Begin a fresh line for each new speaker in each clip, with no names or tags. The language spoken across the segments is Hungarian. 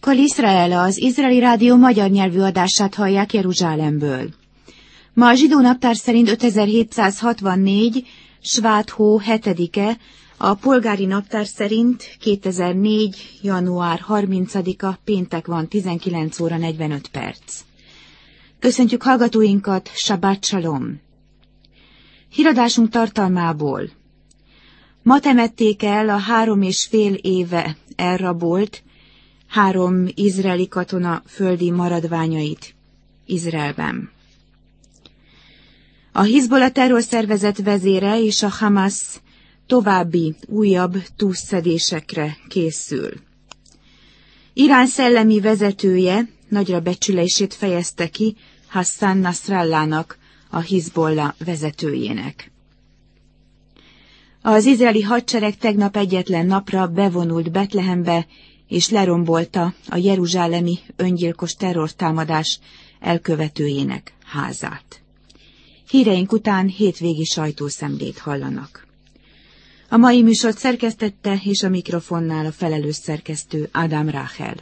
Kol Izrael, az izraeli rádió magyar nyelvű adását hallják Jeruzsálemből. Ma a zsidó naptár szerint 5764. Svát hó 7-e, a polgári naptár szerint 2004. január 30-a, péntek van, 19 óra 45 perc. Köszöntjük hallgatóinkat, Sabbat Shalom! Híradásunk tartalmából. Ma temették el a 3,5 éve elrabolt 3 izraeli katona földi maradványait Izraelben. A Hizbollah terrorszervezet vezére és a Hamas további, újabb túlszedésekre készül. Irán szellemi vezetője nagyra becsülését fejezte ki Hassan Nasrallának, a Hizbollah vezetőjének. Az izraeli hadsereg tegnap egyetlen napra bevonult Betlehembe, és lerombolta a jeruzsálemi öngyilkos terrortámadás elkövetőjének házát. Híreink után hétvégi sajtószemlét hallanak. A mai műsort szerkesztette és a mikrofonnál a felelős szerkesztő Ádám Ráhel.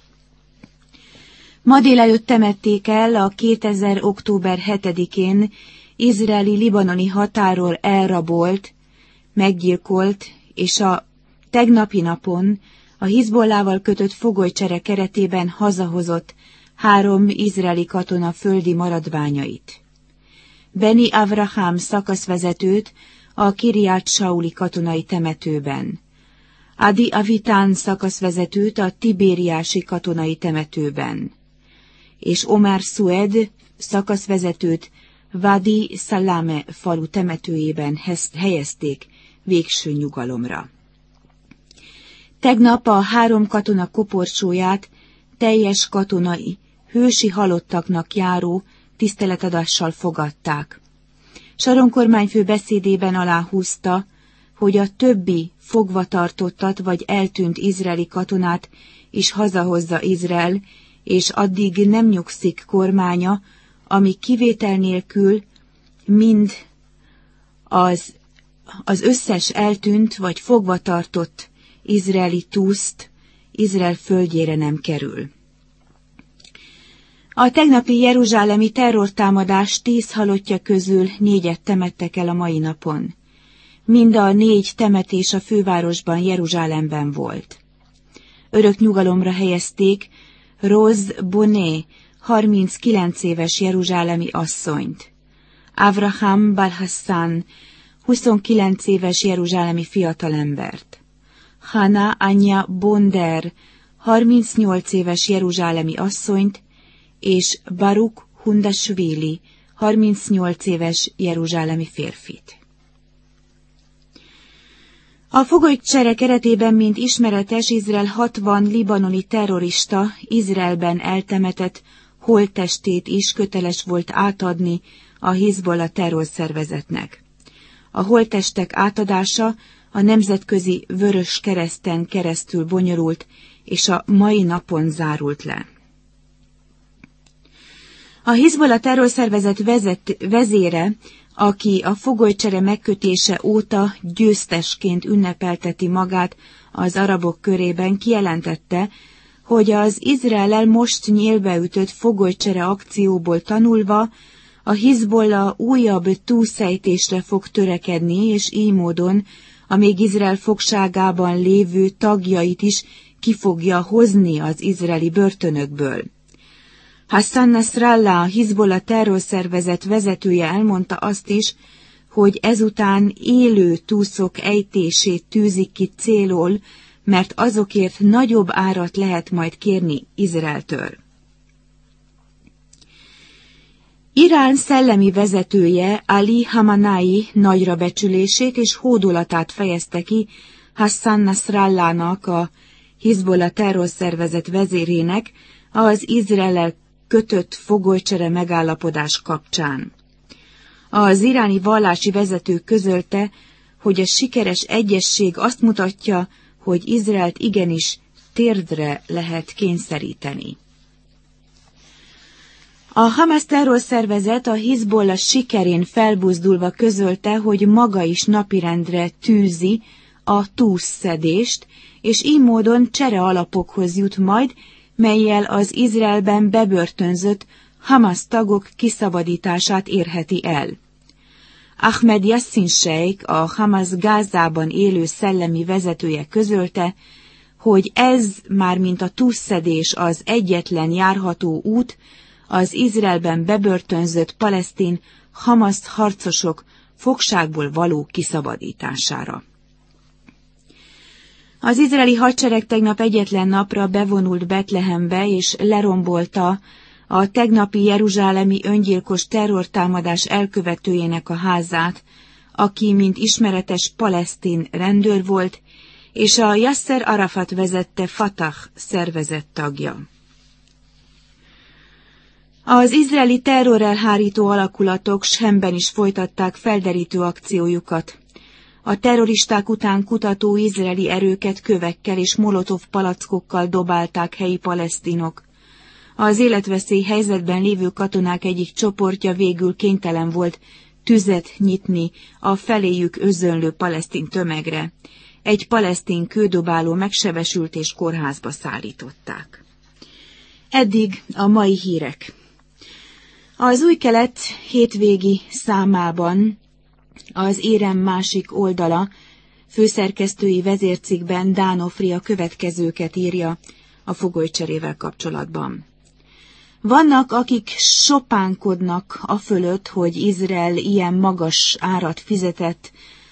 Ma délelőtt temették el a 2000. október 7-én izraeli-libanoni határól elrabolt, meggyilkolt és a tegnapi napon a Hizbollával kötött fogolycsere keretében hazahozott 3 izraeli katona földi maradványait. Beni Avraham szakaszvezetőt a Kiryat Shauli katonai temetőben, Adi Avitán szakaszvezetőt a Tibériási katonai temetőben, és Omar Sued szakaszvezetőt Wadi Salame falu temetőjében helyezték végső nyugalomra. Tegnap a 3 katona koporsóját teljes katonai, hősi halottaknak járó tiszteletadással fogadták. Sharon kormányfő beszédében aláhúzta, hogy a többi fogvatartottat vagy eltűnt izraeli katonát is hazahozza Izrael, és addig nem nyugszik kormánya, amíg kivétel nélkül mind az összes eltűnt vagy fogvatartott izraeli túszt Izrael földjére nem kerül. A tegnapi jeruzsálemi terrortámadás 10 halottja közül 4-et temettek el a mai napon. Mind a 4 temetés a fővárosban, Jeruzsálemben volt. Örök nyugalomra helyezték Rose Boné, 39 éves jeruzsálemi asszonyt, Avraham Balhassan, 29 éves jeruzsálemi fiatalembert, Hana Anya Bonder, 38 éves jeruzsálemi asszonyt, és Baruch Hundashvili, 38 éves jeruzsálemi férfit. A fogolycsere keretében, mint ismeretes, Izrael 60 libanoni terrorista Izraelben eltemetett holttestét is köteles volt átadni a Hizbollah terrorszervezetnek. A holttestek átadása a Nemzetközi Vörös Kereszten keresztül bonyolult, és a mai napon zárult le. A Hizbollah terrorszervezet vezére, aki a fogolycsere megkötése óta győztesként ünnepelteti magát az arabok körében, kijelentette, hogy az Izraellel most nyílbeütött fogolycsere akcióból tanulva a Hizbollah újabb túlszejtésre fog törekedni, és így módon a még Izrael fogságában lévő tagjait is ki fogja hozni az izraeli börtönökből. Hassan Nasrallah, a Hizbollah terrorszervezet vezetője elmondta azt is, hogy ezután élő túszok ejtését tűzik ki célul, mert azokért nagyobb árat lehet majd kérni Izraeltől. Irán szellemi vezetője Ali Khamenei nagyra becsülését és hódolatát fejezte ki Hassan Nasrallahnak, a Hizbollah terrorszervezet vezérének az Izraellel kötött fogolycsere megállapodás kapcsán. Az iráni vallási vezető közölte, hogy a sikeres egyesség azt mutatja, hogy Izraelt igenis térdre lehet kényszeríteni. A Hamas terrorszervezet a Hizbollah sikerén felbuzdulva közölte, hogy maga is napirendre tűzi a túlszedést, és így módon csere alapokhoz jut majd, mellyel az Izraelben bebörtönzött Hamas tagok kiszabadítását érheti el. Ahmed Yassin Sheikh, a Hamas Gázában élő szellemi vezetője közölte, hogy ez mármint a túlszedés az egyetlen járható út az Izraelben bebörtönzött palesztin Hamas harcosok fogságból való kiszabadítására. Az izraeli hadsereg tegnap egyetlen napra bevonult Betlehembe és lerombolta a tegnapi jeruzsálemi öngyilkos terrortámadás elkövetőjének a házát, aki, mint ismeretes, palesztin rendőr volt, és a Yasser Arafat vezette Fatah szervezet tagja. Az izraeli terrorelhárító alakulatok Shemben is folytatták felderítő akciójukat. A terroristák után kutató izraeli erőket kövekkel és molotov palackokkal dobálták helyi palesztinok. Az életveszély helyzetben lévő katonák egyik csoportja végül kénytelen volt tüzet nyitni a feléjük özönlő palesztin tömegre. Egy palesztin kődobáló megsebesült és kórházba szállították. Eddig a mai hírek. Az Új Kelet hétvégi számában az érem másik oldala főszerkesztői vezércikkben Dánofri a következőket írja a fogolycserével kapcsolatban. Vannak, akik sopánkodnak afölött, hogy Izrael ilyen magas árat fizetett,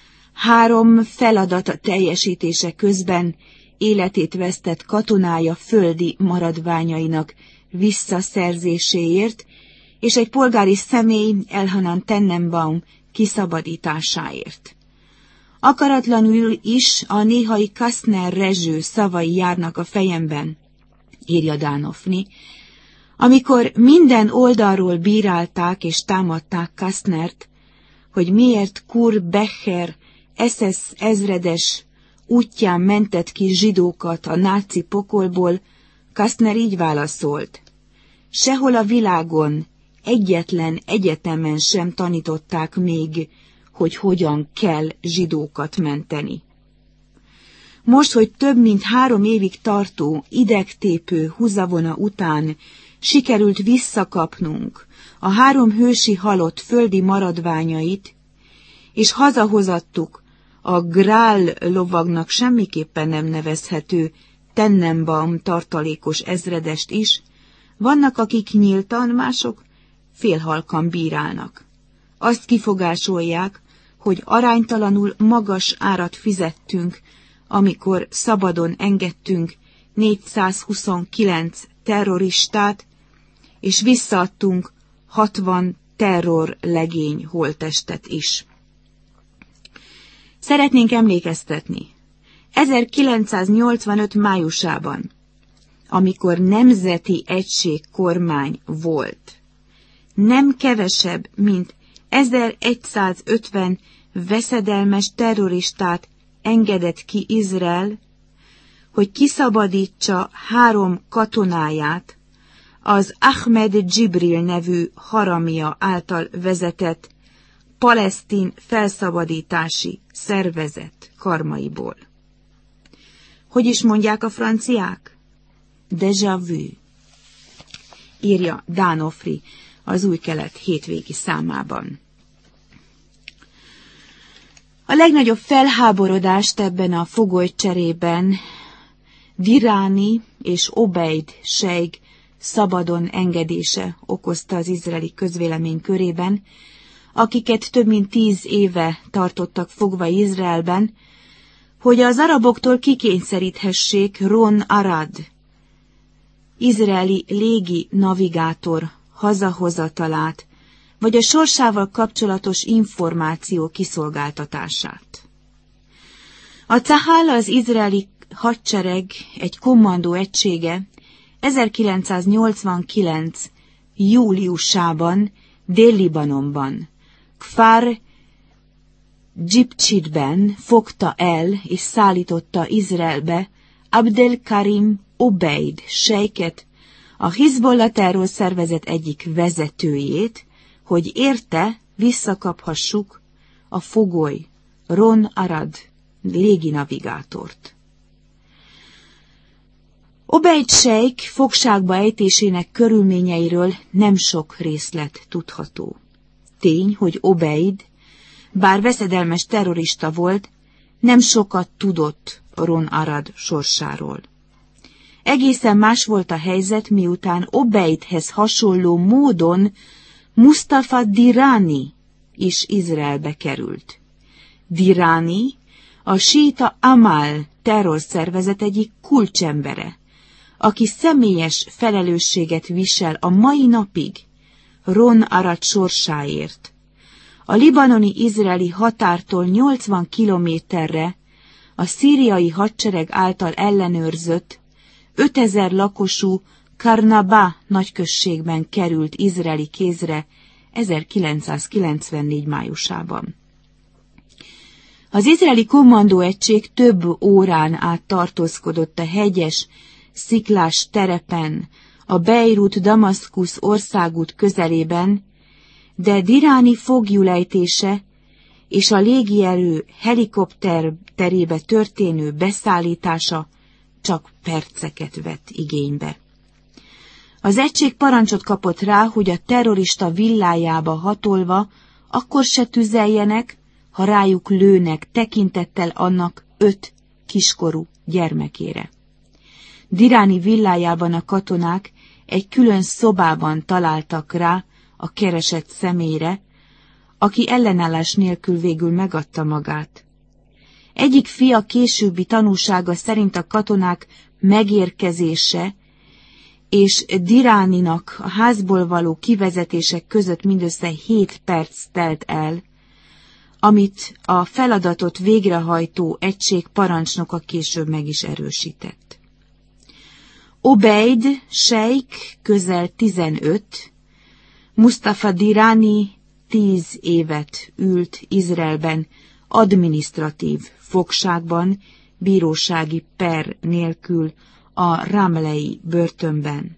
3 feladat teljesítése közben életét vesztett katonája földi maradványainak visszaszerzéséért, és egy polgári személy, Elhanan Tenenbaum kiszabadításáért. Akaratlanul is a néhai Kastner Rezső szavai járnak a fejemben, írja Dánofni, amikor minden oldalról bírálták és támadták Kastnert, hogy miért Kur Becher SS ezredes útján mentett ki zsidókat a náci pokolból, Kastner így válaszolt: sehol a világon, egyetlen egyetemen sem tanították még, hogy hogyan kell zsidókat menteni. Most, hogy több mint 3 évig tartó, idegtépő húzavona után sikerült visszakapnunk a 3 hősi halott földi maradványait, és hazahozattuk a Grál lovagnak semmiképpen nem nevezhető Tenenbaum tartalékos ezredest is, vannak, akik nyíltan, mások félhalkan bírálnak. Azt kifogásolják, hogy aránytalanul magas árat fizettünk, amikor szabadon engedtünk 429 terroristát, és visszaadtunk 60 terrorlegény holttestet is. Szeretnénk emlékeztetni, 1985 májusában, amikor nemzeti egységkormány volt, nem kevesebb, mint 1150 veszedelmes terroristát engedett ki Izrael, hogy kiszabadítsa 3 katonáját az Ahmed Djibril nevű haramia által vezetett palesztin felszabadítási szervezet karmaiból. Hogy is mondják a franciák? Déjà vu, írja Dánofri az Új Kelet hétvégi számában. A legnagyobb felháborodást ebben a fogolycserében Dirani és Obeid Sheikh szabadon engedése okozta az izraeli közvélemény körében, akiket több mint 10 éve tartottak fogva Izraelben, hogy az araboktól kikényszeríthessék Ron Arad, izraeli légi navigátor hazahozatalát, vagy a sorsával kapcsolatos információ kiszolgáltatását. A Cahal, az izraeli hadsereg egy kommandó egysége 1989. júliusában Dél-Libanonban, Kfar Dzsibcsitben fogta el és szállította Izraelbe Abdel Karim Obeid Sheikhet, a Hizbollah terrorszervezet egyik vezetőjét, hogy érte visszakaphassuk a fogoly Ron Arad léginavigátort. Obeid sejk fogságba ejtésének körülményeiről nem sok részlet tudható. Tény, hogy Obeid, bár veszedelmes terrorista volt, nem sokat tudott Ron Arad sorsáról. Egészen más volt a helyzet, miután Obeidhez hasonló módon Mustafa Dirani is Izraelbe került. Dirani a síita Amal terrorszervezet egyik kulcsembere, aki személyes felelősséget visel a mai napig Ron Arad sorsáért. A libanoni-izraeli határtól 80 kilométerre a szíriai hadsereg által ellenőrzött 5000 lakosú Karnaba nagyközségben került izraeli kézre 1994 májusában. Az izraeli kommandóegység több órán át tartózkodott a hegyes, sziklás terepen, a Beirut-Damaszkusz országút közelében, de Dirani foglyulejtése és a légierő helikopterébe történő beszállítása csak perceket vett igénybe. Az egység parancsot kapott rá, hogy a terrorista villájába hatolva akkor se tüzeljenek, ha rájuk lőnek, tekintettel annak 5 kiskorú gyermekére. Dirani villájában a katonák egy külön szobában találtak rá a keresett személyre, aki ellenállás nélkül végül megadta magát. Egyik fia későbbi tanúsága szerint a katonák megérkezése és Diraninak a házból való kivezetések között mindössze 7 perc telt el, amit a feladatot végrehajtó egység parancsnoka később meg is erősített. Obeid sejk közel 15, Mustafa Dirani 10 évet ült Izraelben adminisztratív fogságban, bírósági per nélkül a Ramlei börtönben.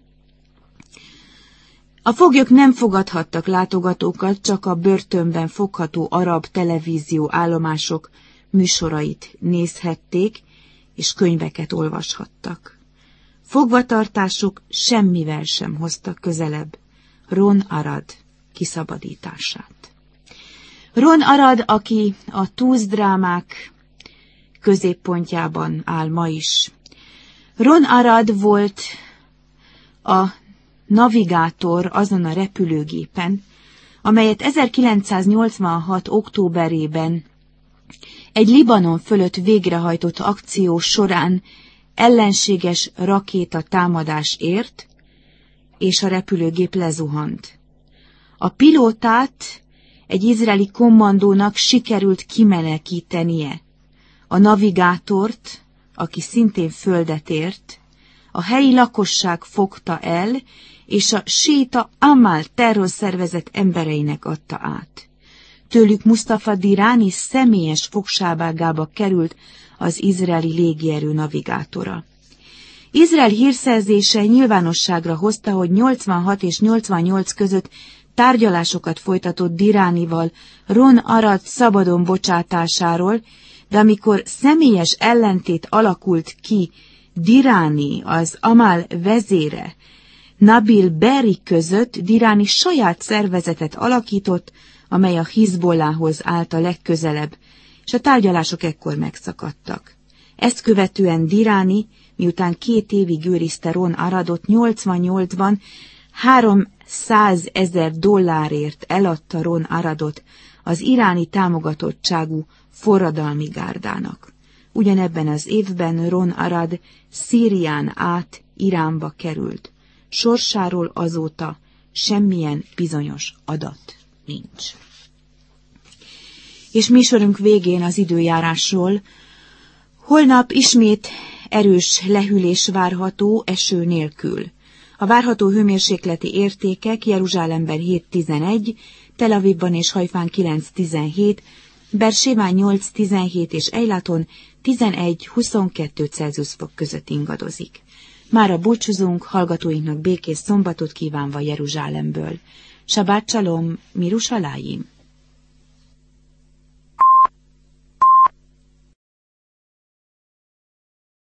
A foglyok nem fogadhattak látogatókat, csak a börtönben fogható arab televízió állomások műsorait nézhették, és könyveket olvashattak. Fogvatartásuk semmivel sem hozta közelebb Ron Arad kiszabadítását. Ron Arad, aki a túzdrámák középpontjában áll ma is. Ron Arad volt a navigátor azon a repülőgépen, amelyet 1986. októberében egy Libanon fölött végrehajtott akció során ellenséges rakéta támadás ért, és a repülőgép lezuhant. A pilótát egy izraeli kommandónak sikerült kimenekítenie. A navigátort, aki szintén földet ért, a helyi lakosság fogta el, és a síita Amal terrorszervezet embereinek adta át. Tőlük Mustafa Dirani személyes fogságába került az izraeli légierő navigátora. Izrael hírszerzése nyilvánosságra hozta, hogy 86 és 88 között tárgyalásokat folytatott Diranival Ron Arad szabadon bocsátásáról, de amikor személyes ellentét alakult ki Dirani, az Amal vezére, Nabil Berri között, Dirani saját szervezetet alakított, amely a Hizbollahhoz állt a legközelebb, és a tárgyalások ekkor megszakadtak. Ezt követően Dirani, miután 2 évig őrizte Ron Aradot, 88-ban $300,000 eladta Ron Aradot az iráni támogatottságú forradalmi gárdának. Ugyanebben az évben Ron Arad Szírián át Iránba került. Sorsáról azóta semmilyen bizonyos adat nincs. És műsorunk végén az időjárásról. Holnap ismét erős lehűlés várható, eső nélkül. A várható hőmérsékleti értékek Jeruzsálemben 7-11, Tel Avivban és Hajfán 9-17, Bersébán 8-17 és Eilaton 11-22 Celsius fok között ingadozik. Mára búcsúzunk, hallgatóinknak békés szombatot kívánva Jeruzsálemből. Sabát Shalom, Mirushalayim.